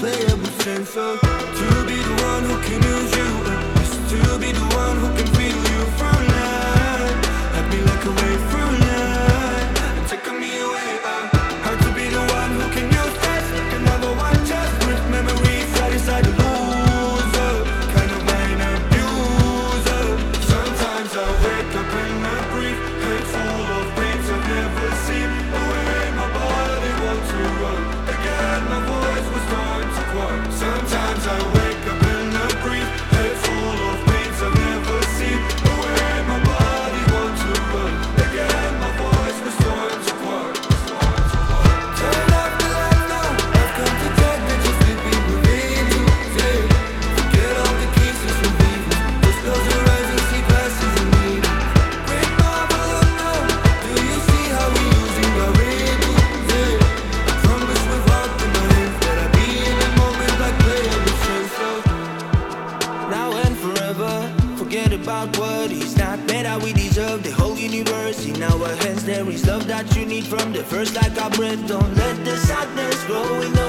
playable sense of to be the one who can use you, just to be the one who can feel you from life. Let me like a wave from life and take me away. Hard to be the one who can use this, like another one just with memories that inside the loser, kind of mind abuser. Sometimes I wake up in a brief, head full of pains I've never seen. Away my body wants to run again, my voice was starting to quiet. Sometimes I wake up in a brief, head full of pains I've never seen. Away my body wants to run again, my voice was starting to quiet. Turn off the lights now, I've come to take me, just let me reveal you. Forget all the kisses from people, just close your eyes and see glasses and need. Break my balloon now, do you see how we using our rhythm? I promise without the mind that I'll be in a moment like playable sense of now and forever. Forget about what he's not made out, we deserve the whole universe in our hands. There is love that you need from the first like our breath. Don't let the sadness grow in